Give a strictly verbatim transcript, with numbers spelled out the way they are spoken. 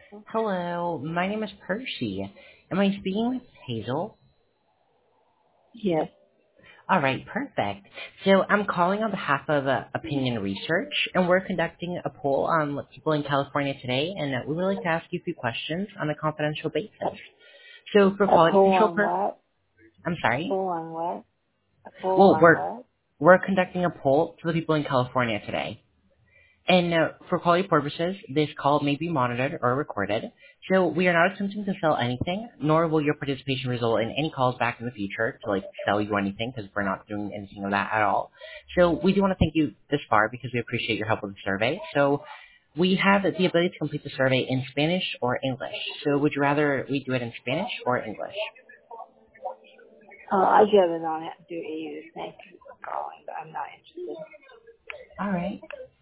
Hello, my name is Percy. Am I speaking with Hazel? Yes. All right, perfect. So I'm calling on behalf of uh, Opinion Research, and we're conducting a poll on people in California today, and uh, we would like to ask you a few questions on a confidential basis. So for A quality pool control on purposes, what? I'm A sorry. pool on what? A pool Well, on we're what? we're conducting a poll for the people in California today. And uh, for quality purposes, this call may be monitored or recorded. So we are not attempting to sell anything, nor will your participation result in any calls back in the future to like sell you anything, because we're not doing anything of that at all. So we do want to thank you this far because we appreciate your help with the survey. So we have the ability to complete the survey in Spanish or English. So would you rather we do it in Spanish or English? Oh, I'd rather not have to do either. Thank you for calling, but I'm not interested. All right.